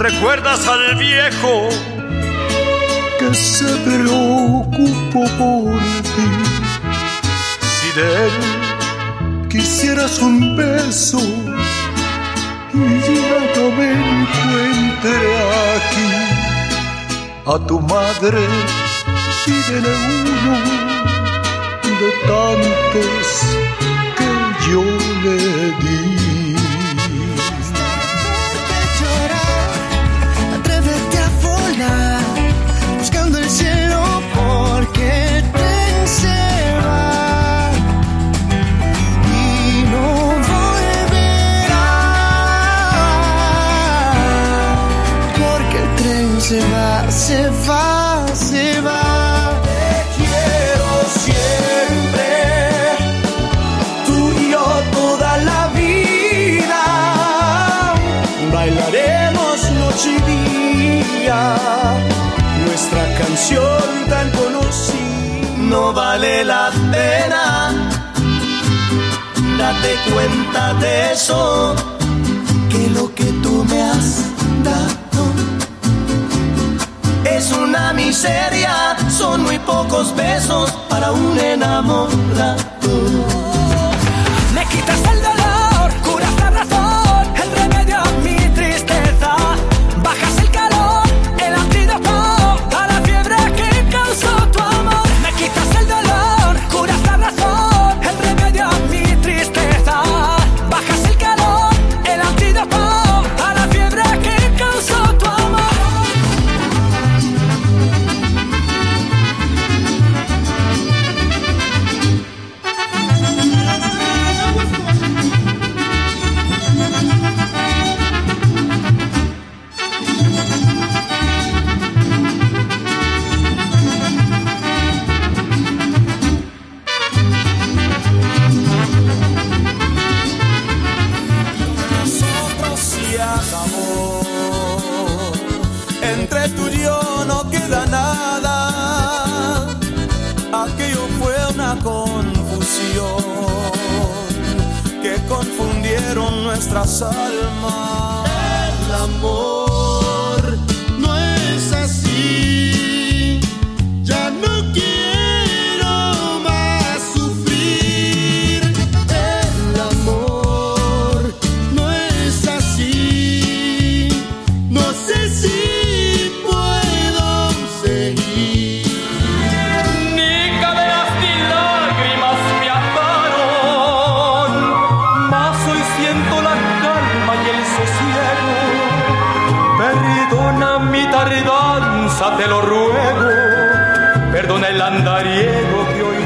recuerdas al viejo que se preocupó por ti. Si de él quisieras un beso y ya no me encuentre aquí, a tu madre pídele uno de tantos que yo le di. Atrévete a volar, buscando el cielo, porque el tren se va y no volverá, porque el tren se va, se va, se va. Te quiero siempre, tú y yo toda la vida, bailaremos noche y día, nuestra canción tan conocida. No vale la pena, date cuenta de eso, que lo que tú me has dado es una miseria, son muy pocos besos para un enamorado. Me quitas el dolor, curas la razón, el remedio a mi tristeza. Bajas el calor, el antídoto a la fiebre que causó tu amor. Me quitas el dolor, curas la razón, el remedio a mi tristeza. Bajas el calor, el antídoto a la fiebre que causó tu amor. Nosotros se acabó, entre tú y yo no queda nada, aquello fue una confusión que confundieron nuestras almas. El amor no es así, ya no quiero más sufrir. El amor no es así, no sé si puedo seguir. Ni cadenas ni lágrimas me ataron, mas hoy siento la calma y el sosiego. Perdona mi tardanza, te lo ruego, perdona el andariego que hoy